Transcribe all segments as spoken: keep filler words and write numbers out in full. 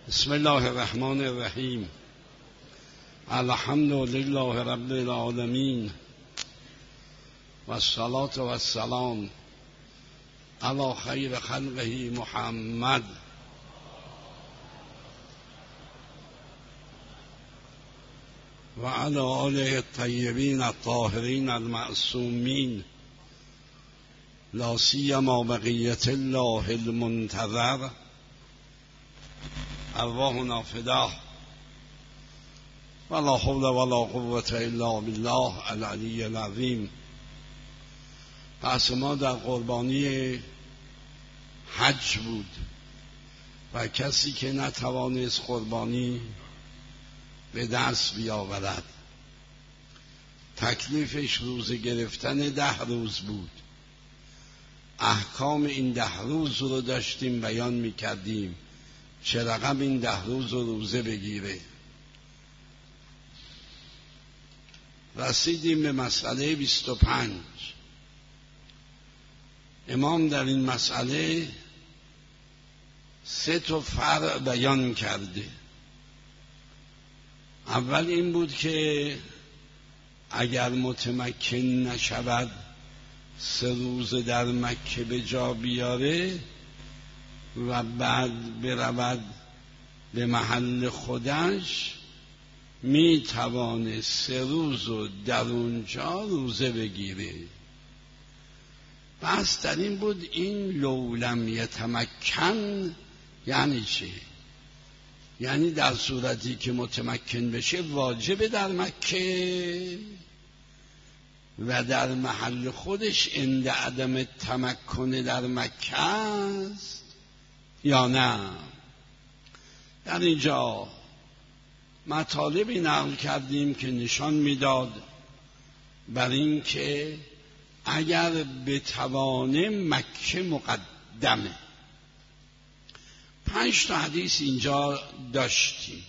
بسم الله الرحمن الرحیم. الحمد لله رب العالمین و الصلاة و السلام علی خیر خلقه محمد و علی آله الطیبین الطاهرین المعصومین، لا سیما بقیة الله المنتظر. ارواحنا فداه ولا حول ولا قوة الا بالله العلی العظیم. پس ما در قربانی حج بود و کسی که نتوانست قربانی به دست بیاورد، تکلیفش روزه گرفتن ده روز بود. احکام این ده روز رو داشتیم بیان می کردیم، چه رقم این ده روز رو روزه بگیره. رسیدیم به مسئله بیست و پنج. امام در این مسئله سه تا فرع بیان کرده. اول این بود که اگر متمکن نشود سه روز در مکه به جا بیاره و بعد برود به محل خودش، می توانه سه روز رو در اونجا روزه بگیره. بس در این بود این لولم یتمکن یعنی چه؟ یعنی در صورتی که متمکن بشه واجب در مکه و در محل خودش عند عدم تمکن در مکه است یا نه. در اینجا مطالبی نقل کردیم که نشان میداد بر این که اگر بتوانه مکه مقدمه. پنج تا حدیث اینجا داشتیم،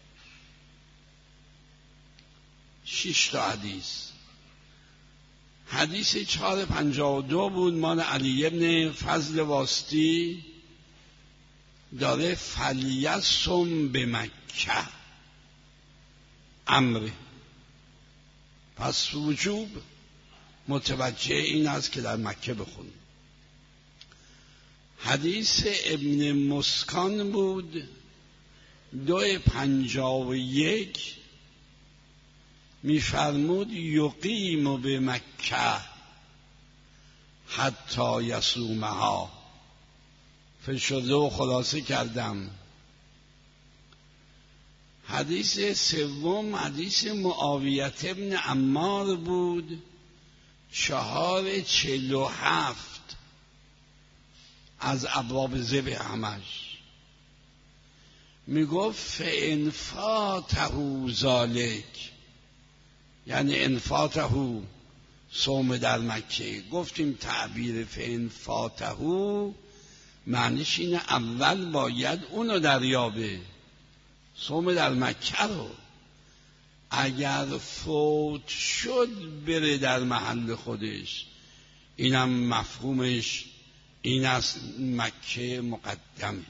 شش تا حدیث. حدیث چهار پنجاه و دو بود، مال علی ابن فضل واسطی، داره فلیصم به مکه امره. پس وجوب متوجه این است که در مکه بخونیم. حدیث ابن مسکان بود، دو پنجاه و یک، میفرمود یقیم به مکه حتی یصومها. فشرده و خلاصه کردم. حدیث سوم حدیث معاویه ابن عمار بود، چهار چل و هفت، از ابواب ذبح همش. می گفت فإن فاته ذلک، یعنی ان فاته صوم در مکه. گفتیم تعبیر فإن فاته معنیش اینه اول باید اونو دریابه، صوم در مکه رو. اگر فوت شد بره در محل خودش. اینم مفهومش این است، مکه مقدمه.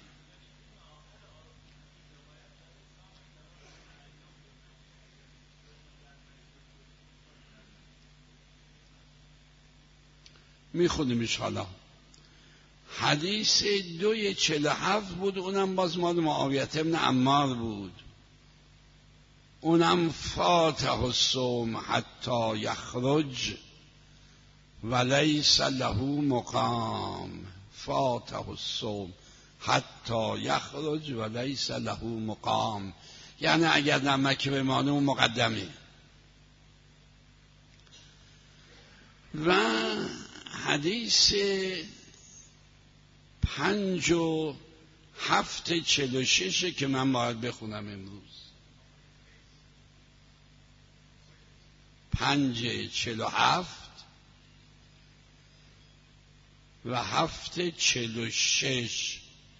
میخونیمش حالا. حدیث دوی چل هفت بود، اونم باز مال معاویه ابن عمار بود. اونم فاتح الصوم حتی یخرج ولیس له مقام. فاتح الصوم حتی یخرج ولیس له مقام، یعنی اگر در مکه بمانه اون مقدمه. و حدیث پنج و هفت چل و ششه که من باید بخونم امروز. پنج چل و هفت و هفت چل و شش.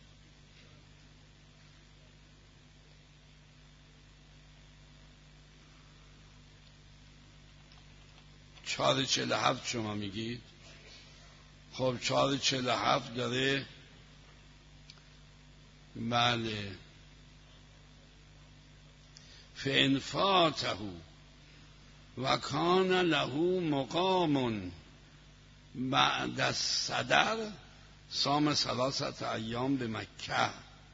چهار چل و هفت شما میگید؟ خب چهار چل و هفت داره، بله، فإن فاته و کان له مقام بعد الصدر صام ثلاثه ایام به مکه.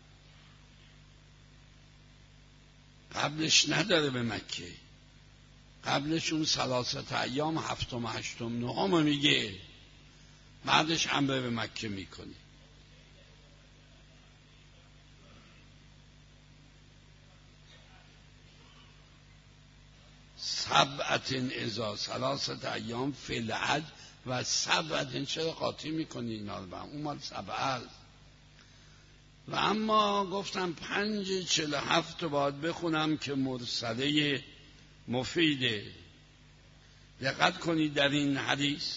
قبلش نداره به مکه، قبلش اون ثلاثه ایام هفتم هشتم نهم میگه، بعدش امر به مکه میکنه. سبعت اذا ثلاثه ایام فی الحج و سبعت، چرا قاطی میکنی اینا رو با اون مال سبعت. و اما گفتم پنج چل هفت باید بخونم که مرسله مفیده. دقت کنید در این حدیث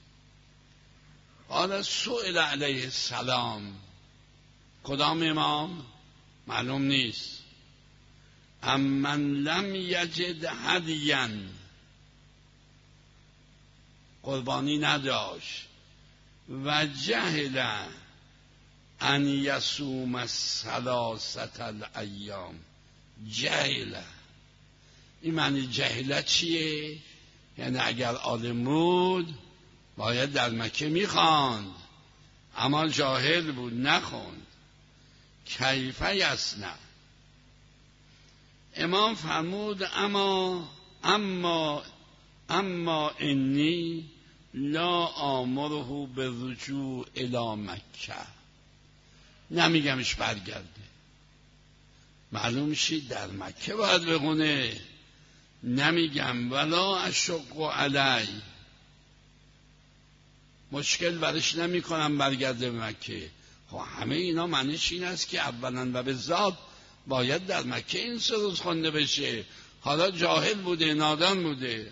قال سئل علیه السلام، کدام امام معلوم نیست، امن لم یجد هدیا، قربانی نداشت، و جهل ان یصوم الثلاثه الایام. جهل، این معنی جهل چیه؟ یعنی اگر عالم بود باید در مکه میخواند، اما جاهل بود نخوند. کیف یصنع؟ امام فرمود اما اما اما انی لا آمره بالرجوع الی مکه، نمیگمش برگرده، معلوم شید در مکه باید بخونه. نمیگم ولا اشق علی، مشکل برش نمی کنم برگرده به مکه. خب همه اینا معنیش این است که اولا و به ذات باید در مکه این سه روز خونده بشه. حالا جاهل بوده، نادان بوده.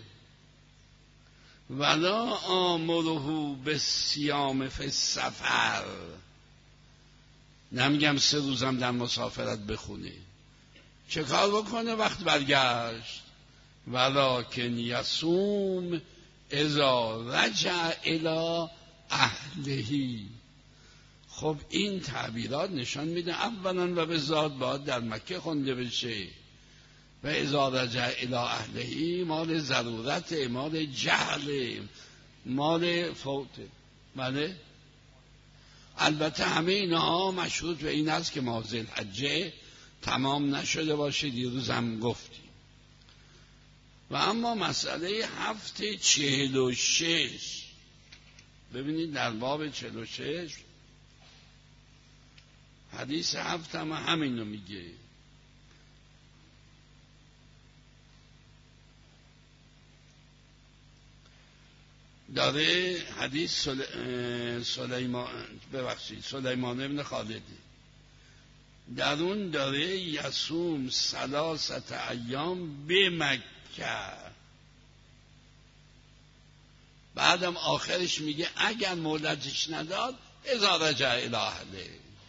ولا آمره بالصیام فی السفر، نمیگم سه روزم در مسافرت بخونه. چه کار بکنه وقت برگشت؟ ولکن یصوم اذا رجع الی اهلهی. خب این تعبیرات نشان میده اولا و به ذات باید در مکه خونده بشه، و اذا رجع الی اهلهی مال ضرورت، مال جهل، مال فوت. بله البته همه اینها مشروط به این است که ماه ذوالحجه تمام نشده باشه، دیروز هم گفتیم. و اما مسئله هفته چهل و شش، ببینید در باب چهل و شش حدیث هفت هم همین رو میگه. داره حدیث سلیمان ببخشید سلیمان ابن خالد، در اون داره یصوم ثلاثه ایام به مکه، بعدم آخرش میگه اگر مولدش نداد اذا رجع الی اهله.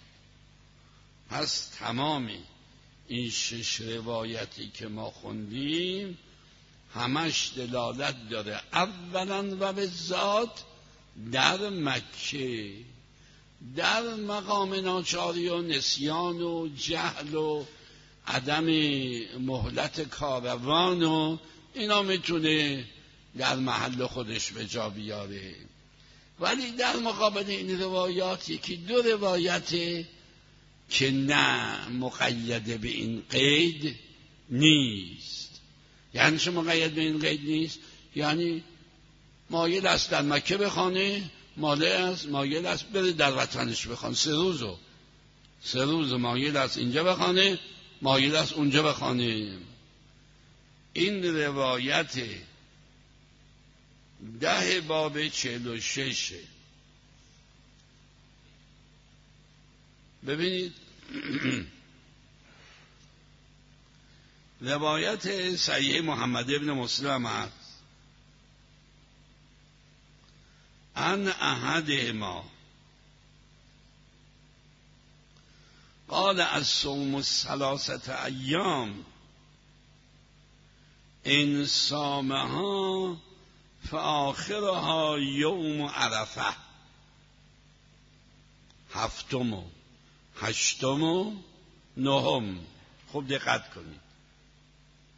پس تمامی این شش روایتی که ما خوندیم همش دلالت داره اولا و به ذات در مکه، در مقام ناچاری و نسیان و جهل و عدم مهلت کاروان و اینا میتونه در محل خودش به جا بیاره. ولی در مقابل این روایات یکی دو روایته که نه مقید به این قید نیست. یعنی چه مقید به این قید نیست؟ یعنی مایل است در مکه بخوانه، مایل است مایل است بره در وطنش بخوان، سه روزو سه روز مایل است اینجا بخوانه، مایل است اونجا بخوانه. این روایت ده باب چهل و ششه. ببینید روایت صحیح محمد ابن مسلم است ان احد ما قال الصوم الثلاثه ایام ان صامها فآخرها یوم عرفه، هفتم و هشتم و نهم. خوب دقت کنید.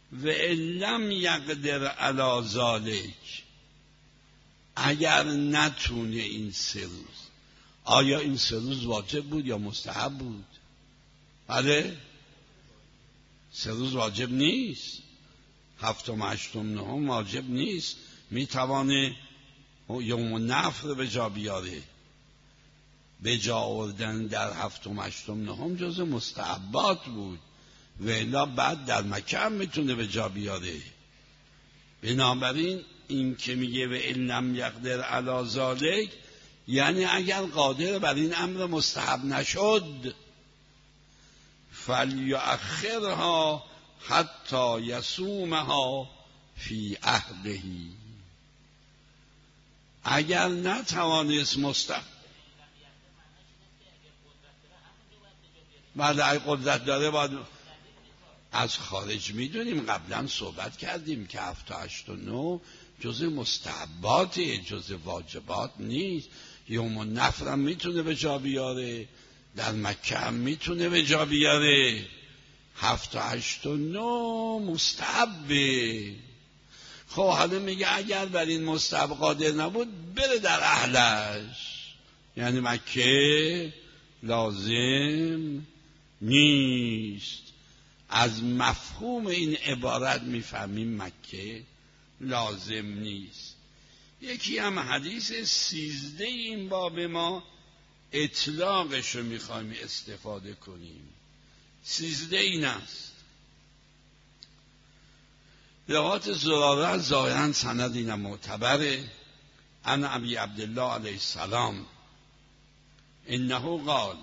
و لم یقدر علی ذلک، اگر نتونه این سه روز. آیا این سه روز واجب بود یا مستحب بود؟ بله، سه روز واجب نیست، هفتم هشتم نهم واجب نیست، میتوانه یوم النفر به جا بیاره. به جا آوردن در هفتم هشتم نهم جز مستحبات بود و الا بعد در مکه هم میتونه به جا بیاره. بنابراین این که میگه و ان لم یقدر علی ذلک، یعنی اگر قادر بر این امر مستحب نشد، فلیؤخرها حتی یصومها فی عهده. اگر نتوانست مستحب، بعد اگه قدرت داره باید از خارج. میدونیم قبلا صحبت کردیم که هفت و هشت و نو جز مستحباته، جز واجبات نیست. یوم النفر هم میتونه به جا بیاره، در مکه هم میتونه به جا بیاره. هفت و هشت و نو مستحبه. خب حالا میگه اگر بر این مستحب قادر نبود بره در اهلش، یعنی مکه لازم نیست. از مفهوم این عبارت میفهمیم مکه لازم نیست. یکی هم حدیث سیزده این باب ما اطلاقش رو میخوایم استفاده کنیم. سیزده این است: روایت زراره ظاهرا سند این معتبره، عن ابی عبدالله علیه السلام انه قال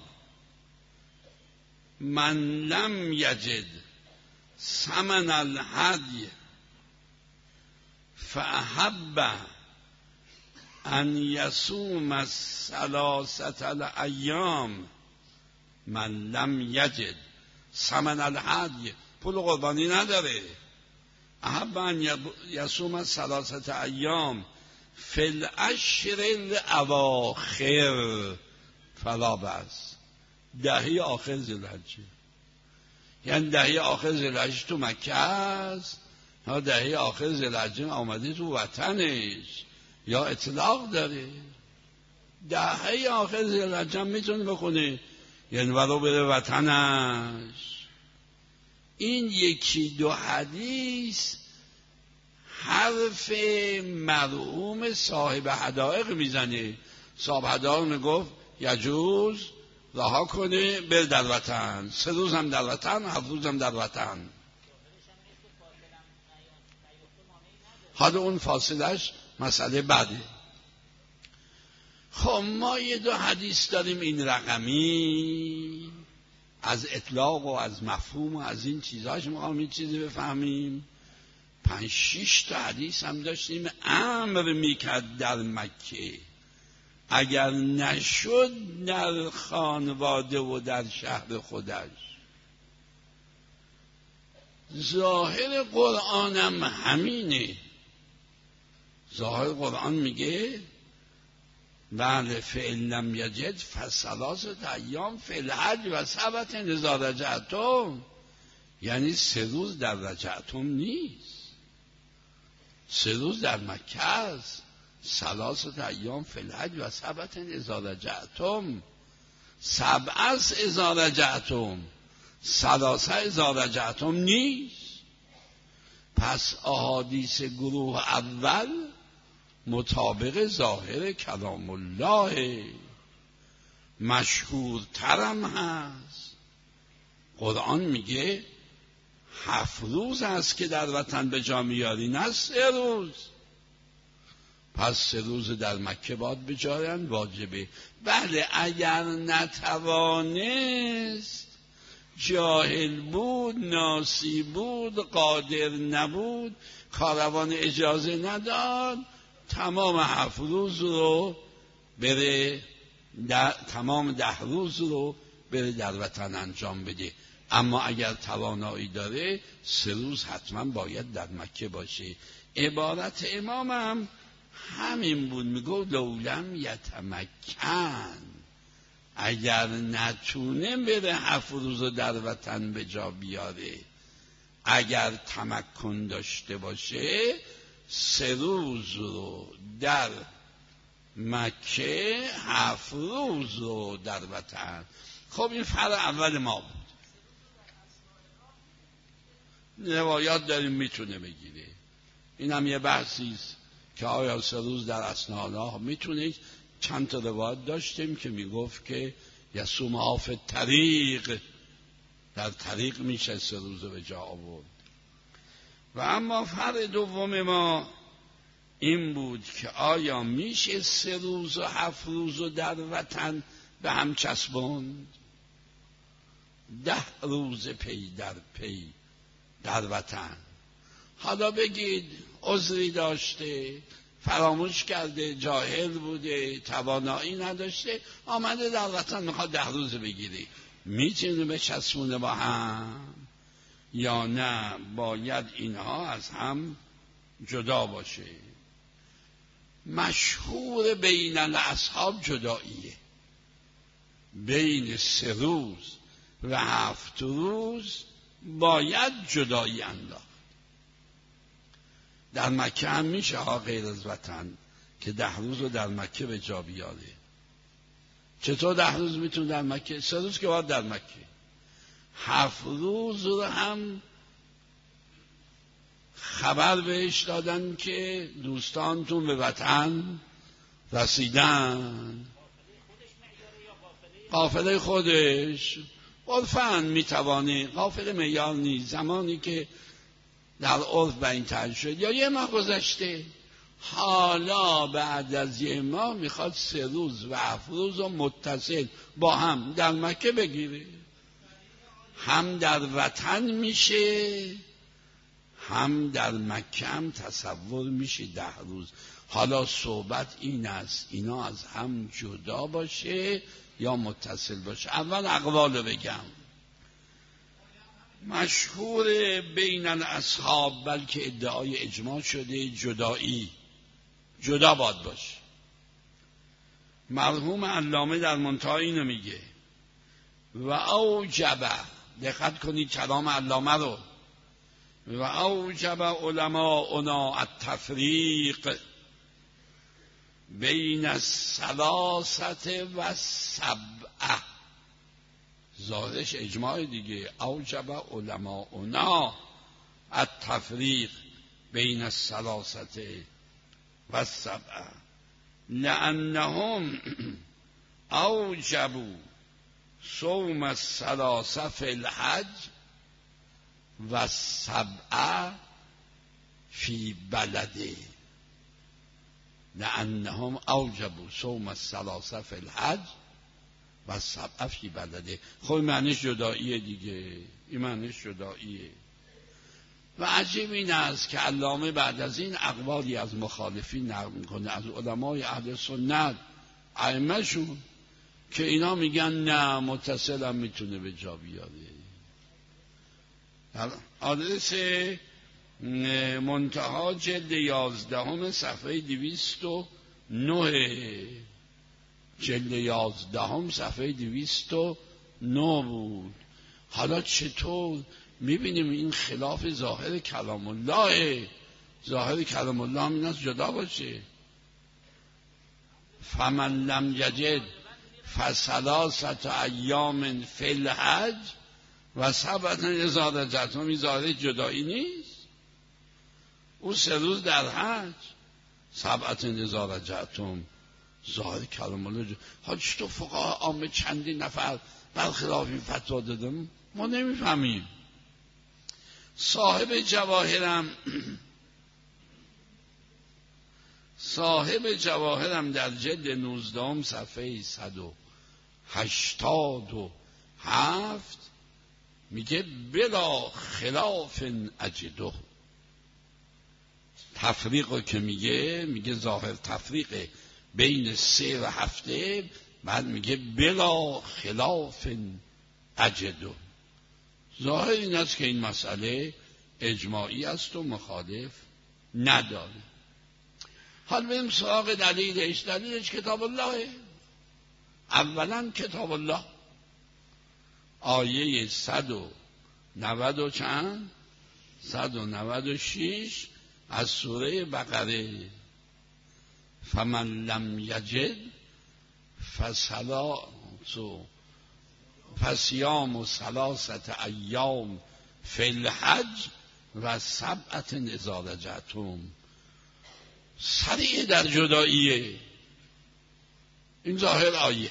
من لم یجد ثمن الهدی فاحب ان یصوم الثلاثه الایام، من لم یجد ثمن الهدی، پول قربانی نداره، احب ان یصوم الثلاثه ایام فی العشر الاواخر فلا بأس. دهه آخر ذوالحجه، یعنی دهه آخر ذوالحجه تو مکه است، یا دهه آخر ذوالحجه آمده تو وطنش، یا اطلاق داره. دهه آخر ذوالحجه میتونه بکنه، یعنی ولو بره وطنش. این یکی دو حدیث حرف مرحوم صاحب حدائق میزنه. صاحب حدائق میگفت یجوز رها کنه بر در وطن، سه روز هم در وطن، هفت روز هم در وطن. حالا اون فاصلش مسئله بعده. خب ما یه دو حدیث داریم این رقمی، از اطلاق و از مفهوم و از این چیزهاش میخوام این چیزی بفهمیم. پنج شیش تا حدیث هم داشتیم امر میکرد در مکه اگر نشد در خانواده و در شهر خودش. ظاهر قرآنم همینه. ظاهر قرآن میگه بله فإن لم یجد فثلاثة ایام فی الحج و سبعة اذا رجعتم، یعنی سه روز در رجعتم نیست، سه روز در مکه است. ثلاثة ایام فی الحج و سبعة اذا رجعتم، سبعة اذا رجعتم، ثلاثة اذا رجعتم نیست. پس احادیث گروه اول مطابق ظاهر کلام الله، مشهورترم هست. قرآن میگه هفت روز است که در وطن به جا میاری، نه سه روز. پس سه روز در مکه باید به جایان واجبه. بله اگر نتوانست، جاهل بود، ناسی بود، قادر نبود، کاروان اجازه نداد، تمام هفت روز رو بره در تمام ده روز رو بره در وطن انجام بده. اما اگر توانایی داره سه روز حتما باید در مکه باشه. عبارت امامم همین بود، میگو لولم یتمکن، اگر نتونه بره هفت روز در وطن به جا بیاره، اگر تمکن داشته باشه سه روز رو در مکه، هفت روز رو در وطن. خب این فرع اول ما بود. روایات داریم میتونه بگیره. این هم یه بحثی است که آیا سه روز در اثناء الله میتونه. چند تا روایت داشتیم که میگفت که یصوم آف طریق، در طریق میشه سه روز به جا آورد. و اما فرع دوم ما این بود که آیا میشه سه روز و هفت روز و در وطن به هم چسبوند؟ ده روز پی در پی در وطن. حالا بگید عذری داشته، فراموش کرده، جاهل بوده، توانایی نداشته، آمده در وطن میخواد ده روز بگیری، میتونه به چسبونه با هم یا نه باید اینها از هم جدا باشه؟ مشهور بین الاصحاب جداییه، بین سه روز و هفت روز باید جدایی انداخت. در مکه هم میشه ها غیر از وطن که ده روز رو در مکه به جا بیاره. چطور ده روز میتونه در مکه؟ سه روز که باید در مکه، هفت روز رو هم خبر بهش دادن که دوستانتون به وطن رسیدن. قافله خودش عرفاً میتوانه، قافله معیار نیست. زمانی که در عرف به این تعیین شد یا یه ماه گذشته، حالا بعد از یه ماه میخواد سه روز و هفت روز رو متصل با هم در مکه بگیره. هم در وطن میشه، هم در مکه هم تصور میشه ده روز. حالا صحبت این است اینا از هم جدا باشه یا متصل باشه. اول اقوالو بگم. مشهور بین الاصحاب، بلکه ادعای اجماع شده، جدایی، جدا باد باشه. مرحوم علامه در منتهی اینو میگه و اوجب، دقت کنید کلام علامه رو، و اوجب علماؤنا التفریق بین الثلاثه و السبعه. ظاهرش اجماع دیگه. اوجب علماؤنا التفریق بین الثلاثه و السبعه لانهم اوجبوا صوم الثلاثه فی الحج و السبعه فی بلده. لانهم اوجبوا صوم الثلاثه فی الحج و السبعه فی بلده. خب معنیش جداییه دیگه، این معنیش جداییه. و عجیب این است که علامه بعد از این اقوالی از مخالفین نقل میکنه، از علمای اهل سنت ائمه شون، که اینا میگن نه متصل هم میتونه به جا بیاره. آدرس منتها جلد یازدهم صفحه دویست و نه، جلد یازدهم صفحه دویست و نه بود. حالا چطور میبینیم این خلاف ظاهر کلام الله؟ ظاهر کلام الله هم این است جدا باشه. فمن لم یجد فثلاثه ایام فی الحج و سبعة اذا رجعتم. این ظاهر جدایی نیست. او سه روز در حج، سبعة اذا رجعتم، ظاهر کلام الله. حالا چطور فقها عامه چندین نفر برخلاف این فتوا دادن ما نمیفهمیم. صاحب جواهرم صاحب جواهرم در جلد نوزدهم صفحه صد و هشتاد و هفت میگه بلا خلاف اجده. تفریق رو که میگه میگه ظاهر تفریق بین سه و هفته، بعد میگه بلا خلاف اجده. ظاهر این است که این مسئله اجماعی است و مخالف نداره. حال بریم سراغ دلیلش. دلیلش کتاب الله. اولا کتاب الله، آیه صد و نود و چند صد و نود و شش از سوره بقره. فمن لم یجد فصلاتو فصیام و ثلاثت ایام فی الحج و سبعت اذا رجعتم. سریع در جداییه. این ظاهر آیه.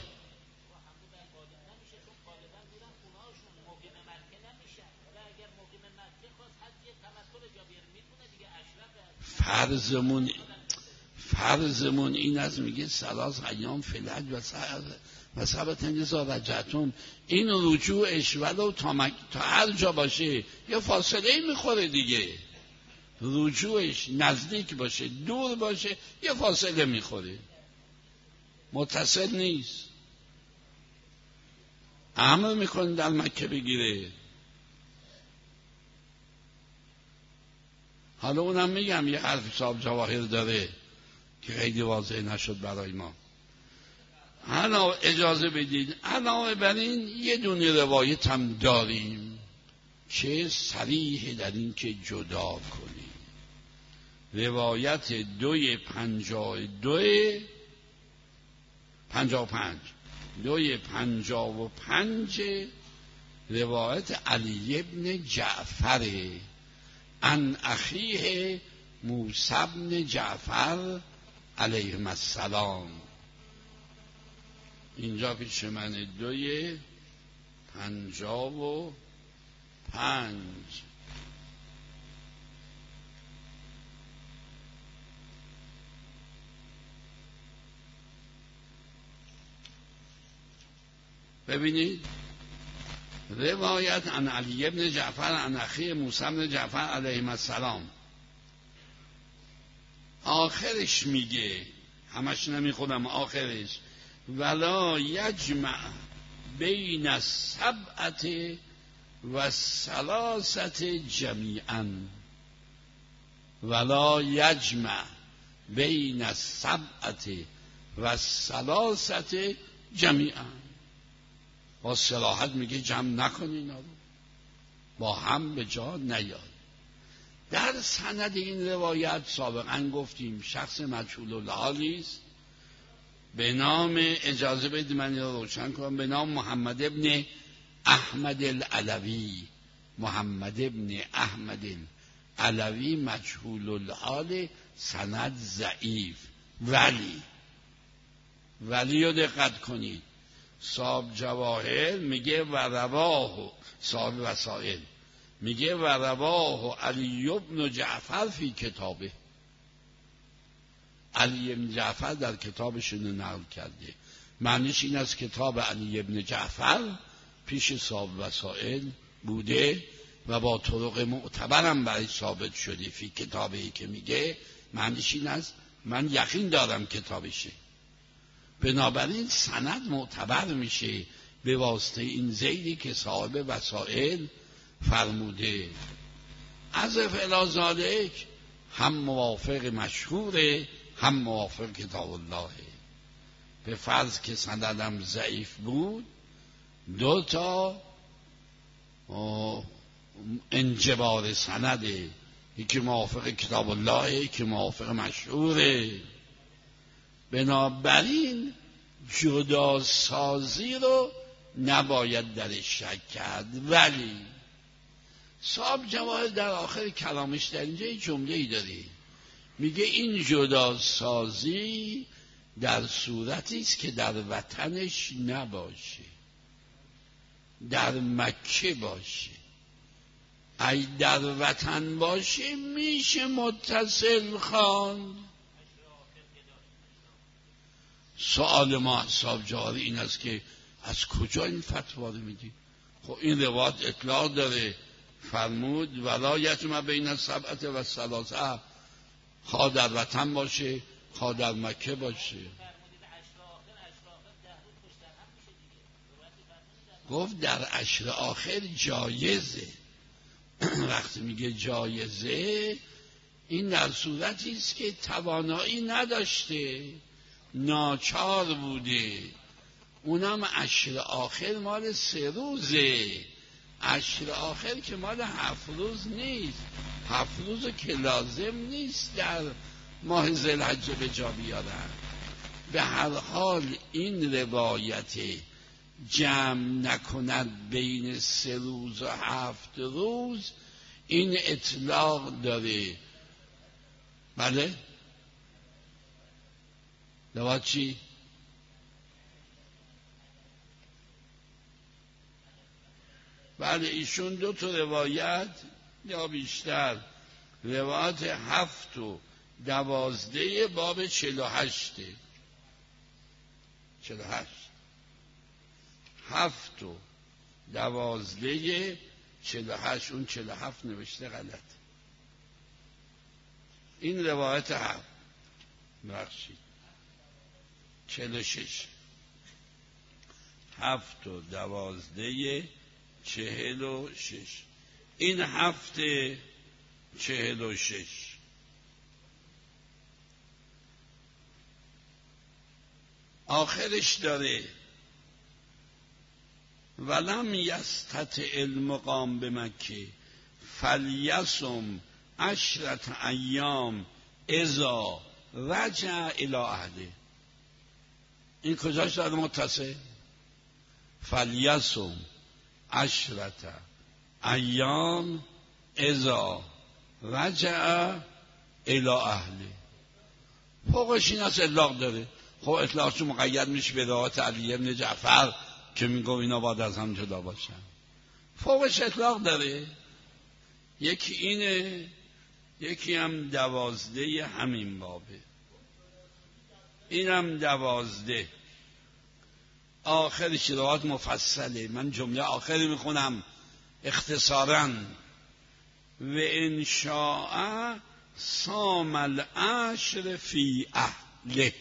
فرضمون فرضمون این از میگه سلاس ایام فی الحج و سبعت اذا رجعتم. این رجوعش ولو تا, مک... تا هر جا باشه یه فاصله میخوره دیگه. رجوعش نزدیک باشه دور باشه یه فاصله میخوره، متصل نیست. امر میکنه در مکه بگیره. حالا اونم میگم یه حرف صاحب جواهر داره که خیلی واضح نشد برای ما. حالا اجازه بدید علاوه بر این یه دونه روایت هم داریم که صریح در این که جدا کنیم. روایت دوی پنجاه دوی پنجاه و پنج دوی پنجاه و پنج روایت علی ابن جعفر عن اخیه موسی بن جعفر علیه السلام. اینجا پیش من دوی پنجاه و پنج. ببینید روایت عن علی ابن جعفر عن اخی موسی بن جعفر علیه السلام. آخرش میگه، همش نمیخونم، آخرش ولا یجمع بین السبعت و الثلاثت جمیعا. ولا یجمع بین السبعت و الثلاثت جمیعا. با صراحت میگه جمع نکنین اینا رو، با هم به جا نیاد. در سند این روایت سابقا گفتیم شخص مجهول الحالی است به نام، اجازه بدید من رو روشن کنم، به نام محمد ابن احمد العلوی. محمد ابن احمد العلوی مجهول الحال، سند ضعیف. ولی ولی رو دقت کنید، صاحب جواهر میگه و رواه، صاحب وسائل میگه و رواه علی بن جعفر فی کتابه. علی بن جعفر در کتابش اینو نقل کرده. معنیش این است کتاب علی بن جعفر پیش صاحب وسائل بوده و با طرق معتبرم برای ثابت شده. فی کتابه که میگه معنیش این است من یقین دارم کتابشه. بنابراین سند معتبر میشه به واسطه این ذیلی که صاحب وسائل فرموده. از الی ذالک هم موافق مشهوره هم موافق کتاب الله. به فرض که سندم ضعیف بود، دو تا انجبار سنده، یکی موافق کتاب الله یکی موافق مشهوره. بنابراین جدا سازی رو نباید درش شک کرد. ولی صاحب جواهر در آخر کلامش در اینجا جمله ای داره، میگه این جدا سازی در صورتی است که در وطنش نباشه، در مکه باشه. ای در وطن باشه میشه متصل خواند. سوال ما صاحب جواهر این است که از کجا این فتوا رو میدی؟ خب این روایت اطلاع داره، فرمود ولا یجمع بین السبعة و الثلاثة، خواه در وطن باشه خواه در مکه باشه. گفت در عشر آخر جایزه. وقتی میگه جایزه این در صورتی است که توانایی نداشته، ناچار بوده. اونم عشر آخر مال سه روزه، عشر آخر که مال هفت روز نیست، هفت روز که لازم نیست در ماه ذوالحجه به جا بیارن. به هر حال این روایت جمع نکند بین سه روز و هفت روز این اطلاق داره. بله روایت چی؟ بله ایشون دو تا روایت یا بیشتر، روایت هفت و دوازده باب چهل و هشته، چهل و هشت، هفت و دوازده چهل و هشت، اون چهل و هفت نوشته غلط. این روایت هفت بخشید چهل و شش، هفت و دوازده چهل و شش، این هفت چهل و شش. آخرش داره ولم یستطع المقام به مکه فلیصم عشرة ایام اذا رجع الی اهله. این کجاش داره متصل؟ فلیصم عشرة ایام اذا رجع الی اهله. فوقش این از اطلاق داره. خب اطلاقش مقید میشه به روایت علی بن جعفر که میگو اینا باید از هم جدا باشن. فوقش اطلاق داره. یکی اینه، یکی هم دوازده همین بابه، اینم دوازده. آخرش روایت مفصله، من جمله آخری میخونم اختصاراً. و ان شاء صام العشر فی اهله.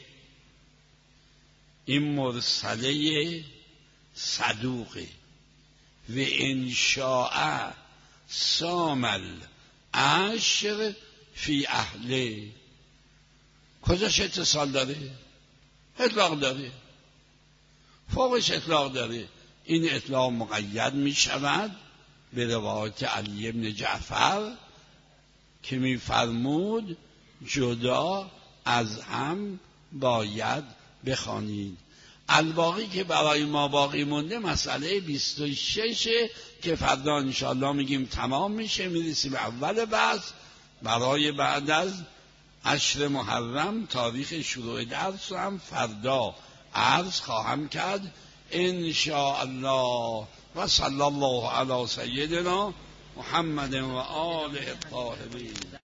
این مرسله صدوقه. و ان شاء صام العشر فی اهله. کجاش اتصال داره؟ اطلاق داره. فوقش اطلاق داره. این اطلاق مقید می شود به روایت علی بن جعفر که می فرمود جدا از هم باید بخوانید. الباقی که برای ما باقی مونده مسئله بیست و شش که فردا انشاءالله میگیم تمام میشه، میرسیم به اول بحث برای بعد از عشر محرم. تاریخ شروع درس هم فردا عرض خواهم کرد انشاءالله. و صلی الله علی سیدنا محمد و آله الطاهرین.